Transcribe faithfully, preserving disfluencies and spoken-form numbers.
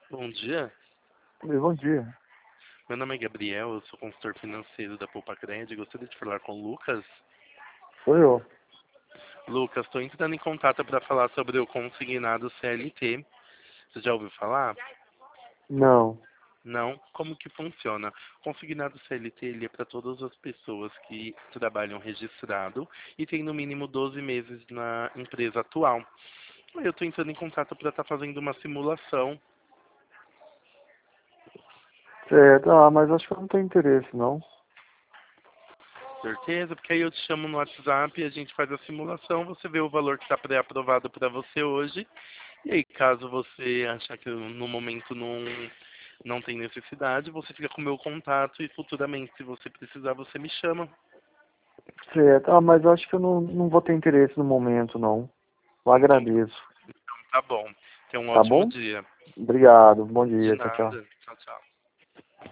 Bom dia, Oi, bom dia. meu nome é Gabriel, eu sou consultor financeiro da Poupa Cred. Gostaria de falar com o Lucas. Sou eu. Lucas, estou entrando em contato para falar sobre o consignado C L T. Você já ouviu falar? Não. Não? Como que funciona? O consignado C L T ele é para todas as pessoas que trabalham registrado e tem no mínimo doze meses na empresa atual. Eu estou entrando em contato para estar fazendo uma simulação. Certo. Ah, mas acho que eu não tenho interesse, não. Certeza? Porque aí eu te chamo no WhatsApp, a gente faz a simulação, você vê o valor que está pré-aprovado para você hoje. E aí, caso você achar que no momento não, não tem necessidade, você fica com o meu contato e futuramente, se você precisar, você me chama. Certo. Ah, mas acho que eu não, não vou ter interesse no momento, não. Eu Então, agradeço. tá bom. Tenha um Tá ótimo bom? dia. Obrigado. Bom De dia. Tchau, tchau. nada. Tchau, tchau.